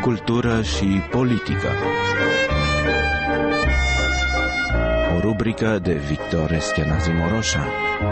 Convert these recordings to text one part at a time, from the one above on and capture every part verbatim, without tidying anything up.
Cultură și politică. O rubrică de Victor Eschenazi Moroșan.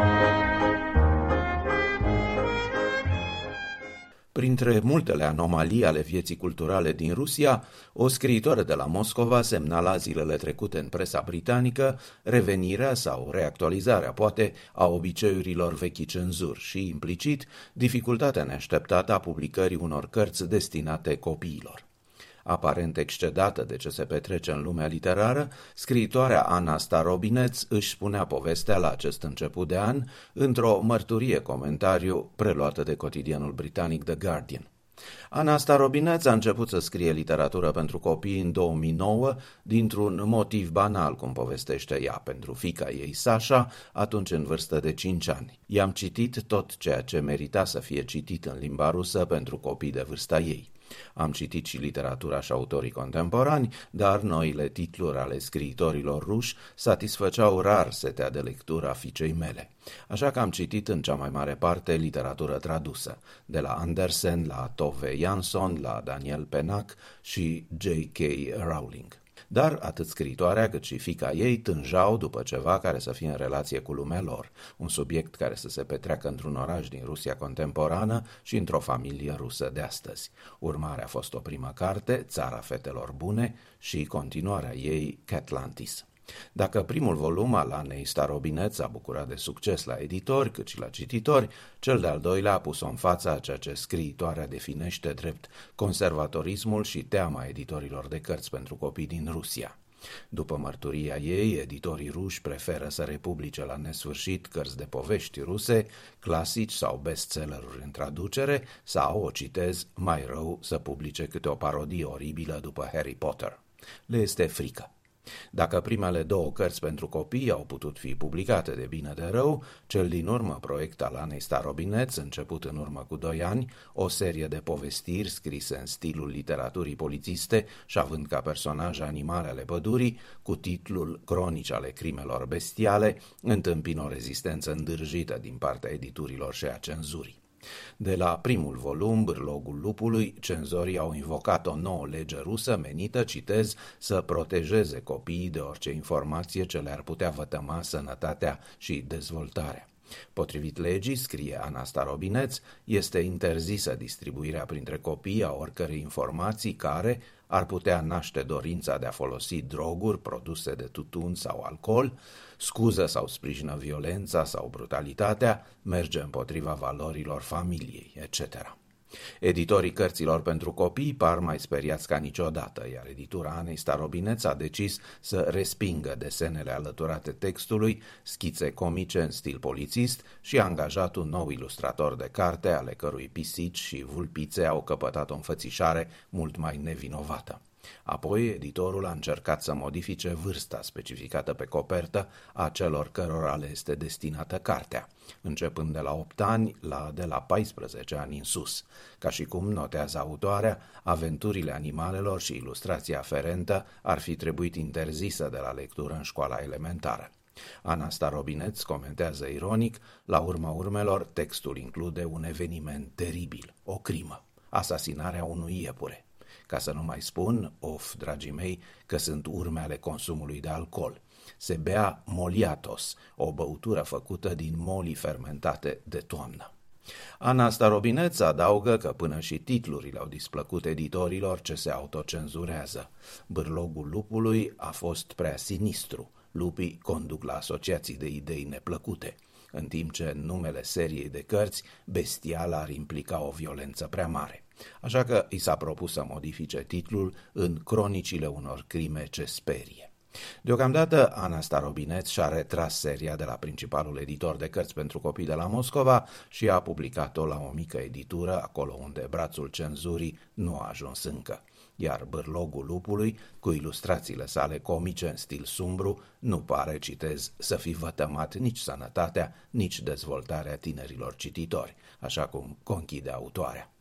Printre multele anomalii ale vieții culturale din Rusia, o scriitoare de la Moscova semnala zilele trecute în presa britanică revenirea sau reactualizarea, poate, a obiceiurilor vechi cenzuri și, implicit, dificultatea neașteptată a publicării unor cărți destinate copiilor. Aparent excedată de ce se petrece în lumea literară, scriitoarea Anna Starobineț își spunea povestea la acest început de an într-o mărturie comentariu preluată de cotidianul britanic The Guardian. Anna Starobineț a început să scrie literatură pentru copii în două mii nouă dintr-un motiv banal, cum povestește ea, pentru fiica ei, Sasha, atunci în vârstă de cinci ani. I-am citit tot ceea ce merita să fie citit în limba rusă pentru copii de vârsta ei. Am citit și literatura și autorii contemporani, dar noile titluri ale scriitorilor ruși satisfăceau rar setea de lectură a fiicei mele. Așa că am citit în cea mai mare parte literatură tradusă, de la Andersen la Tove Jansson, la Daniel Pennac și J K Rowling. Dar atât scriitoarea cât și fiica ei tânjau după ceva care să fie în relație cu lumea lor, un subiect care să se petreacă într-un oraș din Rusia contemporană și într-o familie rusă de astăzi. Urmarea a fost o primă carte, Țara fetelor bune, și continuarea ei, Catlantis. Dacă primul volum al Anei Starobineț a bucurat de succes la editori cât și la cititori, cel de-al doilea a pus-o în fața a ceea ce scriitoarea definește drept conservatorismul și teama editorilor de cărți pentru copii din Rusia. După mărturia ei, editorii ruși preferă să republice la nesfârșit cărți de povești ruse, clasici sau bestselleruri în traducere, sau, o citez, mai rău, să publice câte o parodie oribilă după Harry Potter. Le este frică. Dacă primele două cărți pentru copii au putut fi publicate de bine de rău, cel din urmă proiect al Anei Starobineț, început în urmă cu doi ani, o serie de povestiri scrise în stilul literaturii polițiste și având ca personaje animale ale pădurii, cu titlul Cronici ale crimelor bestiale, întâmpină o rezistență îndârjită din partea editurilor și a cenzurii. De la primul volum, Bârlogul lupului, cenzorii au invocat o nouă lege rusă menită, citez, să protejeze copiii de orice informație ce le-ar putea vătăma sănătatea și dezvoltarea. Potrivit legii, scrie Anna Starobineț, este interzisă distribuirea printre copii a oricărei informații care ar putea naște dorința de a folosi droguri, produse de tutun sau alcool, scuză sau sprijină violența sau brutalitatea, merge împotriva valorilor familiei, et cetera. Editorii cărților pentru copii par mai speriați ca niciodată, iar editura Anei Starobineț a decis să respingă desenele alăturate textului, schițe comice în stil polițist și a angajat un nou ilustrator de carte, ale cărui pisici și vulpițe au căpătat o înfățișare mult mai nevinovată. Apoi, editorul a încercat să modifice vârsta specificată pe copertă a celor cărora le este destinată cartea, începând de la opt ani la de la paisprezece ani în sus. Ca și cum, notează autoarea, aventurile animalelor și ilustrația aferentă ar fi trebuit interzisă de la lectură în școala elementară. Anna Starobineț comentează ironic, la urma urmelor, textul include un eveniment teribil, o crimă, asasinarea unui iepure. Ca să nu mai spun, of, dragii mei, că sunt urme ale consumului de alcool. Se bea moliatos, o băutură făcută din molii fermentate de toamnă. Anna Starobineț adaugă că până și titlurile au displăcut editorilor ce se autocenzurează. Bârlogul lupului a fost prea sinistru. Lupii conduc la asociații de idei neplăcute, în timp ce în numele seriei de cărți, bestiala ar implica o violență prea mare. Așa că i s-a propus să modifice titlul în Cronicile unor crime ce sperie. Deocamdată, Anna Starobineț și-a retras seria de la principalul editor de cărți pentru copii de la Moscova și a publicat-o la o mică editură, acolo unde brațul cenzurii nu a ajuns încă. Iar Bârlogul lupului, cu ilustrațiile sale comice în stil sumbru, nu pare, citez, să fi vătămat nici sănătatea, nici dezvoltarea tinerilor cititori, așa cum conchide autoarea.